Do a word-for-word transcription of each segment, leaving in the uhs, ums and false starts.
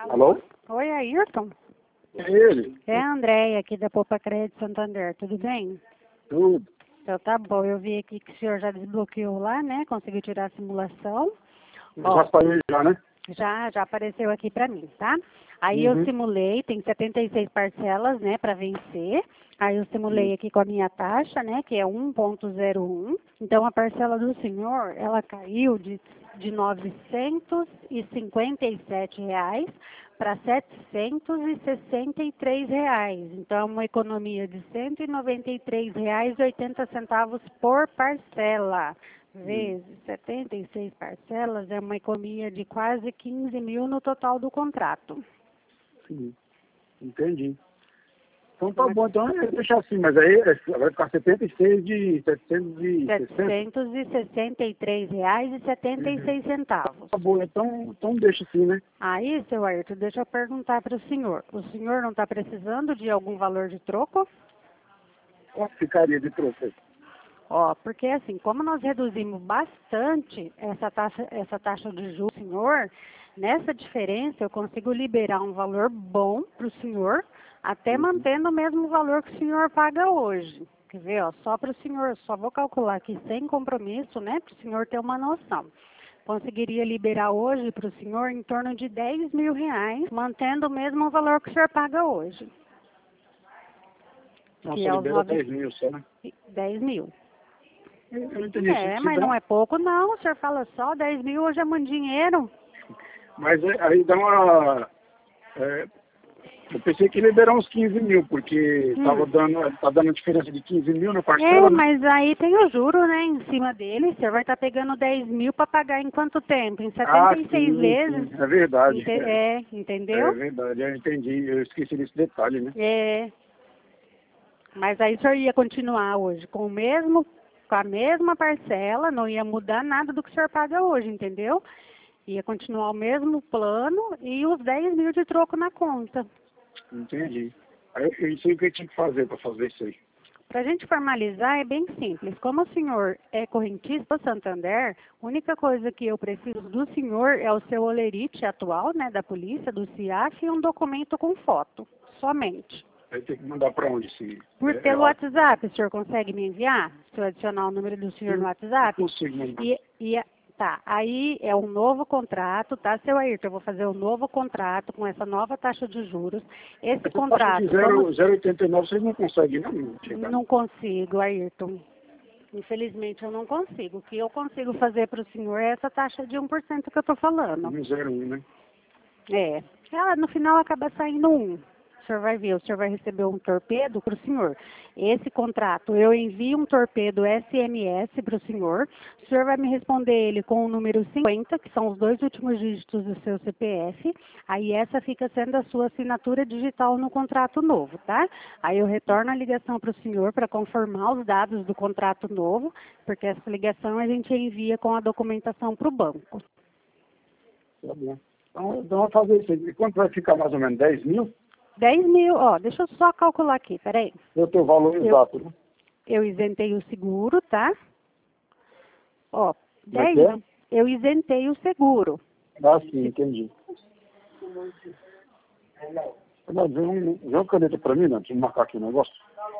Alô? Oi, Ayrton. É ele? É a Andréia, aqui da Poupa Crédito Santander, tudo bem? Tudo. Então tá bom, eu vi aqui que o senhor já desbloqueou lá, né? Conseguiu tirar a simulação. Eu Ó, já falei já, né? já, já apareceu aqui pra mim, tá? Aí eu Uhum. simulei, tem setenta e seis parcelas, né, pra vencer. Aí eu simulei aqui com a minha taxa, né, que é um ponto zero um. Então a parcela do senhor, ela caiu de, de novecentos e cinquenta e sete reais para setecentos e sessenta e três reais. Então é uma economia de cento e noventa e três reais e oitenta centavos por parcela. Vezes setenta e seis parcelas é uma economia de quase quinze mil no total do contrato. Sim. Entendi. Então tá bom, então eu deixar assim, mas aí é- vai ficar setenta e seis de setecentos e sessenta. setecentos e sessenta e três reais e setenta e seis centavos. Tá bom, então, então deixa assim, né? Aí, seu Ayrton, deixa eu perguntar para o senhor. O senhor não está precisando de algum valor de troco? Quanto ficaria de troco aí? Ó, porque assim, como nós reduzimos bastante essa taxa, essa taxa de juros, senhor, nessa diferença eu consigo liberar um valor bom para o senhor, até mantendo o mesmo valor que o senhor paga hoje. Quer ver, ó, só para o senhor, só vou calcular aqui sem compromisso, né, para o senhor ter uma noção. Conseguiria liberar hoje para o senhor em torno de dez mil reais, mantendo o mesmo valor que o senhor paga hoje. Nossa, Que é os libera nove... dez mil só, né? dez mil. Eu não entendi É, se mas dá- não é pouco não, o senhor fala só, dez mil hoje é muito dinheiro. Mas é- aí dá uma... é, eu pensei que ia liberar uns quinze mil, porque Hum. tava dando, tá dando diferença de quinze mil na É, parcela, né? mas aí tem o juro, né, em cima dele, o senhor vai estar pegando dez mil para pagar em quanto tempo? Em Ah, setenta e seis sim, vezes? sim, é verdade. Ente- É, é, é entendeu? verdade, eu entendi, eu esqueci desse detalhe, né? É, mas aí o senhor ia continuar hoje com o mesmo, com a mesma parcela, não ia mudar nada do que o senhor paga hoje, entendeu? Ia continuar o mesmo plano e os dez mil de troco na conta. Entendi. Aí eu não sei o que eu tinha que fazer para fazer isso aí. Para a gente formalizar é bem simples. Como o senhor é correntista do Santander, a única coisa que eu preciso do senhor é o seu olerite atual, né, da polícia, do C I A F e um documento com foto, somente. Aí tem que mandar para onde? Se, Por, é, pelo é, WhatsApp, o senhor consegue me enviar? Se eu adicionar o número do senhor no eu WhatsApp? consigo mandar. E, e a- tá, aí é um novo contrato, tá, seu Ayrton? Eu vou fazer um novo contrato com essa nova taxa de juros. Esse Essa taxa contrato, de como zero vírgula oitenta e nove vocês não conseguem, não? Chegar não consigo, Ayrton. Infelizmente eu não consigo. O que eu consigo fazer para o senhor é essa taxa de um por cento que eu estou falando. no zero vírgula um, né? É. Ela no final acaba saindo um. O senhor vai ver, o senhor vai receber um torpedo para o senhor. Esse contrato, eu envio um torpedo S M S para o senhor. O senhor vai me responder ele com o número cinquenta, que são os dois últimos dígitos do seu C P F. Aí essa fica sendo a sua assinatura digital no contrato novo, tá? Aí eu retorno a ligação para o senhor para conformar os dados do contrato novo, porque essa ligação a gente envia com a documentação para o banco. Tá bom. Então, então vamos fazer isso aí. E quanto vai ficar mais ou menos? dez mil? dez mil, ó, deixa eu só calcular aqui, peraí. É o teu valor Eu- exato, né? Eu isentei o seguro, tá? Ó, Como é dez, que é? eu isentei o seguro. Ah, sim, entendi. Mas vê um, vê uma caneta para mim, né? Deixa eu marcar aqui o negócio.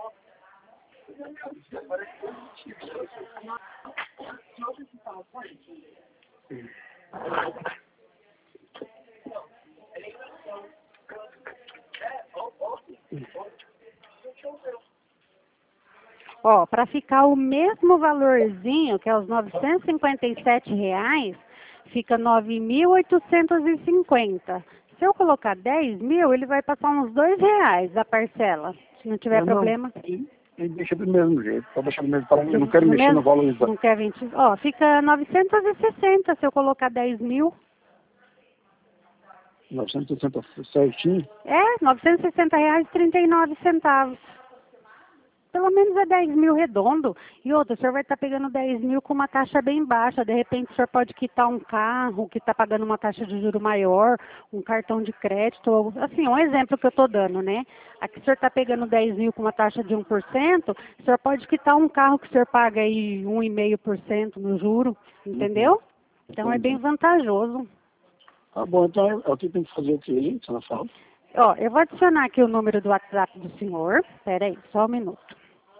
Ó, para ficar o mesmo valorzinho, que é os novecentos e cinquenta e sete reais, fica nove mil oitocentos e cinquenta. Se eu colocar dez mil, ele vai passar uns dois reais a parcela, se não tiver Não, problema. não. E, e deixa do mesmo jeito. Pode deixar do mesmo para mim. Eu não quero No mexer mesmo- no valor exato. Não quer vinte? Ó, fica novecentos e sessenta se eu colocar dez mil. novecentos e sessenta certinho. É, novecentos e sessenta reais e trinta e nove centavos. Pelo menos é dez mil redondo. E outra, o senhor vai estar pegando dez mil com uma taxa bem baixa. De repente, o senhor pode quitar um carro que está pagando uma taxa de juro maior, um cartão de crédito. ou- Assim, um exemplo que eu estou dando, né? Aqui o senhor está pegando dez mil com uma taxa de um por cento, o senhor pode quitar um carro que o senhor paga aí um vírgula cinco por cento no juro, entendeu? Então é bem vantajoso. Tá bom, então é, é o que tem que fazer aqui, hein, senhora fala. Ó, eu vou adicionar aqui o número do WhatsApp do senhor. Pera aí, só um minuto.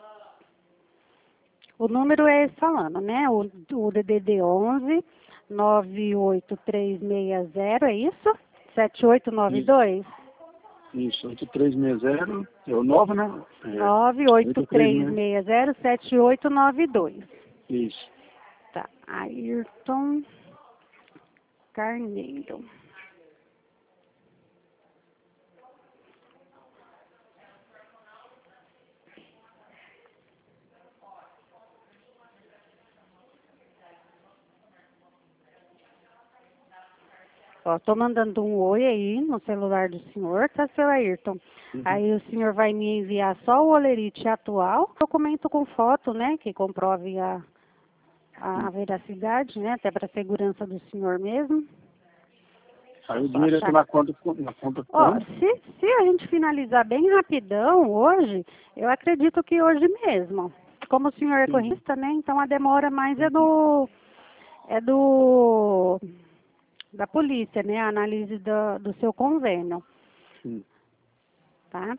O número é esse falando, né? O, o D D D onze nove oito três seis zero, é isso? sete oito nove dois? Isso, oito três seis zero, é o nove, né? É, nove oito três seis zero sete oito nove dois. Isso. Tá, Ayrton Carneiro. Ó, tô mandando um oi aí no celular do senhor, tá, seu Ayrton? Uhum. Aí o senhor vai me enviar só o holerite atual, documento com foto, né, que comprove a, a veracidade, né, até para segurança do senhor mesmo. Aí o dinheiro entra na conta, na conta. Ó, se, se a gente finalizar bem rapidão hoje, eu acredito que hoje mesmo. Como o senhor é corrista, né, então a demora mais é do... é do... da polícia, né, a análise do, do seu convênio. Sim. Tá?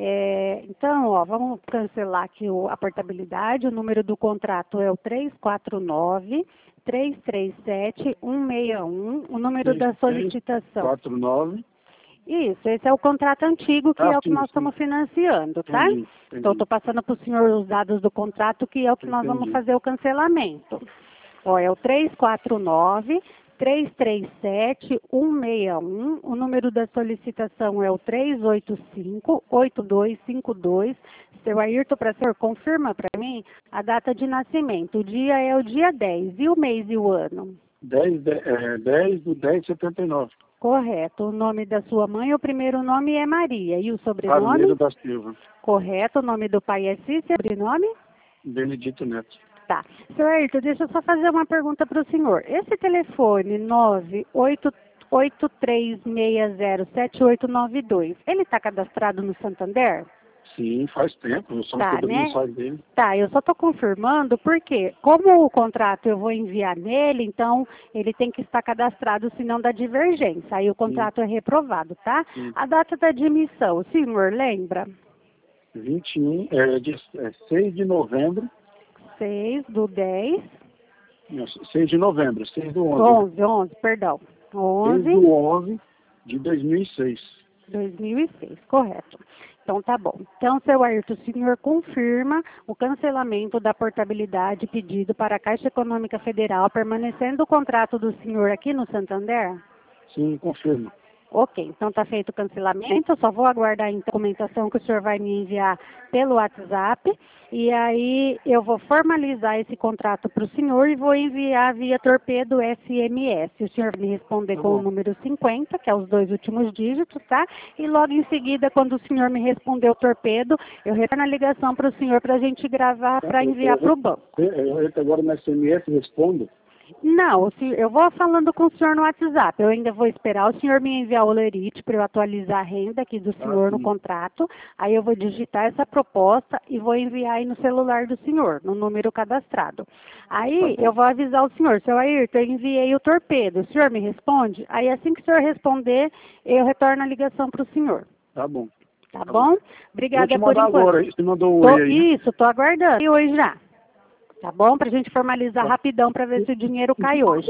É, então, ó, vamos cancelar aqui o, a portabilidade. O número do contrato é o três quatro nove, três três sete, um seis um. O número da solicitação. quatro nove. Isso, esse é o contrato antigo, que Ah, é o que sim, nós sim. estamos financiando, tá? Entendi, entendi. Então, estou passando para o senhor os dados do contrato, que é o que nós Entendi. vamos fazer o cancelamento. Ó, é o três quatro nove, três três sete, um seis um. O número da solicitação é o três oito cinco, oito dois cinco dois. Seu Ayrton, para senhor, confirma para mim a data de nascimento. O dia é o dia dez. E o mês e o ano? dez, de, é, dez do dez de setenta e nove. Correto. O nome da sua mãe, o primeiro nome é Maria. E o sobrenome? Carneiro da Silva. Correto. O nome do pai é Cícero. Sobrenome? Benedito Neto. Tá. Senhor Ayrton, deixa eu só fazer uma pergunta para o senhor. Esse telefone nove oito oito três seis zero sete oito nove dois, ele está cadastrado no Santander? Sim, faz tempo. Eu sou Tá, todo né? mundo dele. Tá, eu só estou confirmando porque, como o contrato eu vou enviar nele, então ele tem que estar cadastrado, senão dá divergência. Aí o contrato Sim. é reprovado, tá? Sim. A data da admissão, o senhor lembra? vinte e um, é, de, é seis de novembro. seis do dez. Não, seis de novembro, seis do onze. onze, onze, perdão. onze. seis do onze de dois mil e seis. dois mil e seis, correto. Então, tá bom. Então, seu Ayrton, o senhor confirma o cancelamento da portabilidade pedido para a Caixa Econômica Federal, permanecendo o contrato do senhor aqui no Santander? Sim, confirmo. Ok, então está feito o cancelamento, eu só vou aguardar a documentação que o senhor vai me enviar pelo WhatsApp, e aí eu vou formalizar esse contrato para o senhor e vou enviar via torpedo S M S. O senhor vai me responder tá com bom. O número cinquenta, que é os dois últimos dígitos, tá? E logo em seguida, quando o senhor me responder o torpedo, eu retorno a ligação para o senhor para a gente gravar, para enviar para o banco. Eu, eu agora no S M S respondo? Não, eu vou falando com o senhor no WhatsApp. Eu ainda vou esperar o senhor me enviar o lerite para eu atualizar a renda aqui do senhor ah, no contrato. Aí eu vou digitar essa proposta e vou enviar aí no celular do senhor, no número cadastrado. Aí tá eu vou avisar o senhor, seu Ayrton, eu enviei o torpedo. O senhor me responde? Aí assim que o senhor responder, eu retorno a ligação para o senhor. Tá bom. Tá, tá bom? bom? Obrigada por enquanto. Agora, você mandou o tô, oi aí. Isso, estou aguardando. E hoje já. Tá bom? Para a gente formalizar tá. rapidão para ver se o dinheiro cai hoje.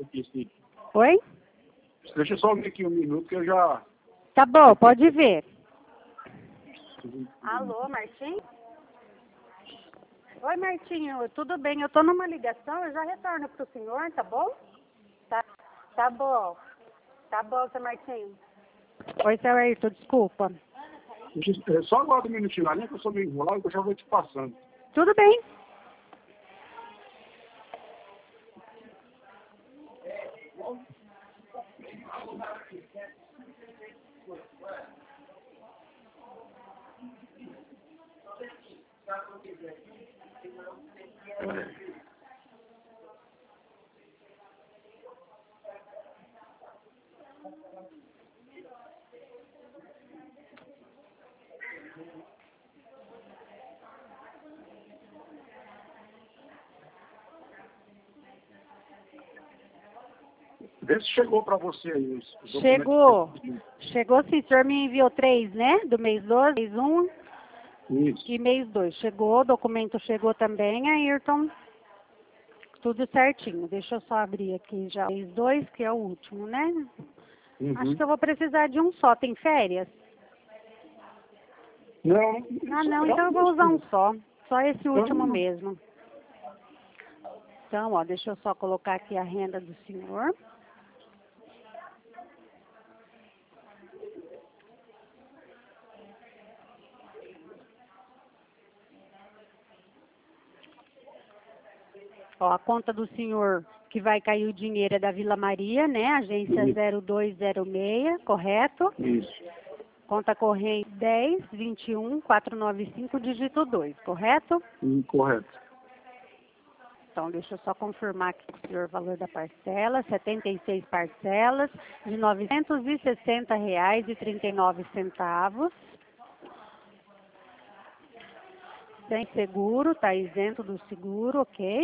Oi? Deixa eu só ver aqui um minuto que eu já... Tá bom, pode ver. Alô, Martim? Oi, Martinho, tudo bem? Eu estou numa ligação, eu já retorno para o senhor, tá bom? Tá, tá bom. Tá bom, seu Martinho. Oi, seu Ayrton, desculpa. Só aguarda um minutinho lá, né, que eu sou meio enrolado, que eu já vou te passando. Tudo bem. Vê se chegou para você aí. Os, os Chegou. Chegou sim. O senhor me enviou três, né? Do mês dois, mês um Isso. e mês dois. Chegou, o documento chegou também, Ayrton. Tudo certinho. Deixa eu só abrir aqui já o mês dois, que é o último, né? Uhum. Acho que eu vou precisar de um só. Tem férias? Não. Ah, não. Então eu vou usar um só. Só esse último não. mesmo. Então, ó, deixa eu só colocar aqui a renda do senhor. Ó, a conta do senhor que vai cair o dinheiro é da Vila Maria, né? Agência Isso. zero dois zero seis, correto? Isso. Conta corrente dez, vinte e um, quatrocentos e noventa e cinco, dígito dois, correto? Incorreto. Então, deixa eu só confirmar aqui o senhor o valor da parcela, setenta e seis parcelas de novecentos e sessenta reais e trinta e nove centavos. Sem seguro, tá isento do seguro, ok?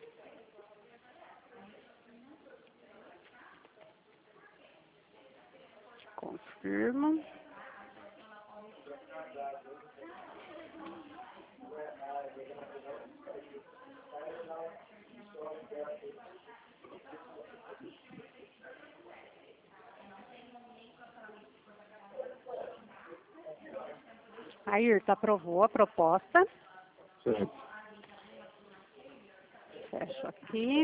Confirmo. Ayrton aprovou a proposta. Certo. Fecho aqui.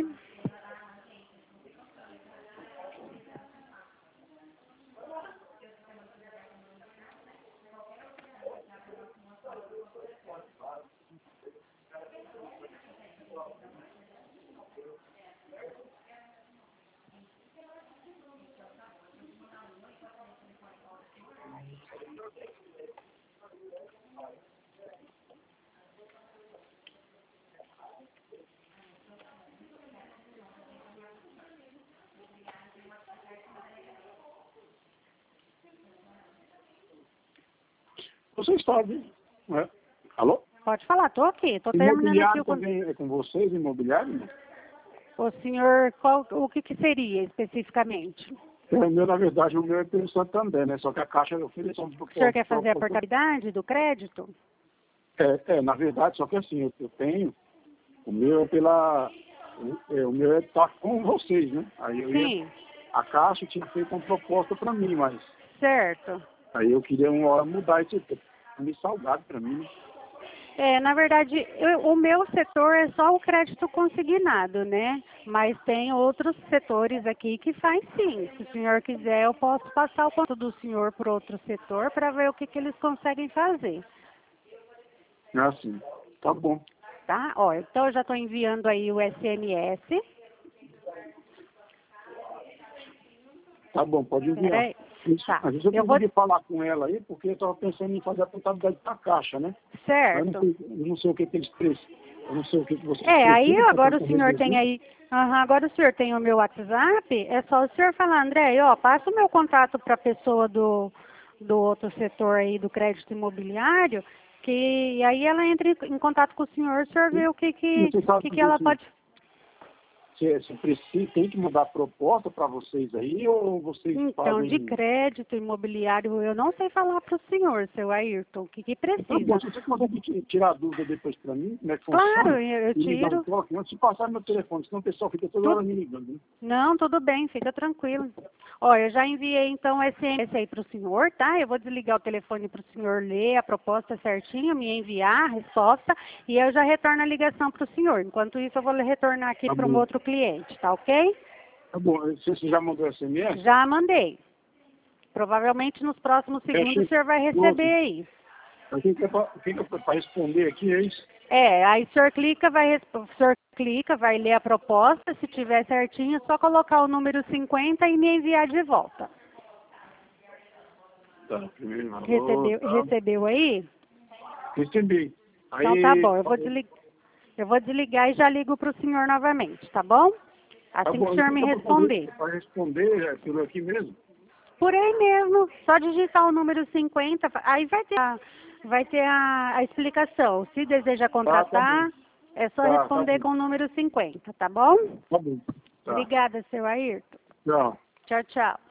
Vocês sabem, né? Alô? Pode falar, tô aqui, tô terminando aqui Imobiliário o con- também é com vocês, imobiliário? Né? O senhor, qual, o que, que seria especificamente? É, o meu, na verdade, o meu é pelo Santander, né? Só que a Caixa ofereceu um O senhor quer fazer a portabilidade do crédito? É, é, na verdade, só que assim, eu, eu tenho, o meu é pela, o, é, o meu é tá com vocês, né? Aí eu ia, Sim, a Caixa tinha feito uma proposta para mim, mas certo. aí eu queria uma hora mudar isso aqui, meio salgado para mim, né? É, na verdade, eu- o meu setor é só o crédito consignado, né? Mas tem outros setores aqui que faz sim. Se o senhor quiser, eu posso passar o ponto do senhor para outro setor para ver o que, que eles conseguem fazer, É assim, tá bom. tá? Ó, então eu já estou enviando aí o S M S. Tá bom, pode enviar. Peraí. Isso, Tá. às vezes eu Eu vou... consegui falar com ela aí, porque eu estava pensando em fazer a contabilidade da Caixa, né? Mas eu não Certo. sei, eu não sei o que, que eles precisam. Eu não sei o que, que vocês É, aí precisam pra agora o tentar senhor tem resolver. aí, aham, agora o senhor tem o meu WhatsApp, é só o senhor falar, André, ó, passa o meu contato para a pessoa do, do outro setor aí do crédito imobiliário, que aí ela entra em, em contato com o senhor, o senhor vê o que que, Você sabe que, que fazer ela assim, pode... se, se precisa, tem que mandar proposta para vocês aí, ou vocês Então, fazem... de crédito imobiliário, eu não sei falar para o senhor, seu Ayrton, o que que Tá bom, precisa. se você consegue ti- tirar a dúvida depois para mim, como é que Claro, funciona, eu, eu e me dar um tiro. toque, antes de passar meu telefone, senão o pessoal fica toda Tudo, hora me ligando, né? não, tudo bem, fica tranquilo. Ó, eu já enviei então esse, esse aí para o senhor, tá? Eu vou desligar o telefone para o senhor ler a proposta certinha, me enviar a resposta e eu já retorno a ligação para o senhor. Enquanto isso, eu vou retornar aqui Tá para um bom. outro cliente, tá ok? Tá bom, você você já mandou S M S? Já mandei. Provavelmente nos próximos segundos Fecha o senhor vai receber aí. O que que é para responder aqui é isso? É, aí o senhor clica, vai, res- o senhor clica, vai ler a proposta, se tiver certinho, é só colocar o número cinquenta e me enviar de volta. Tá, primeiro valor, Recebeu, tá. recebeu aí? Recebi. Aí, Então tá bom, eu vou desligar, eu vou desligar e já ligo para o senhor novamente, tá bom? tá Assim que bom, o senhor me responder. Para responder, é por aqui mesmo? Por aí mesmo, só digitar o número cinquenta, aí vai ter a, vai ter a, a explicação. Se deseja contratar, é só Tá, tá responder bom. com o número cinquenta, tá bom? Tá bom. Tá. Obrigada, seu Ayrton. Tchau. Tchau, tchau.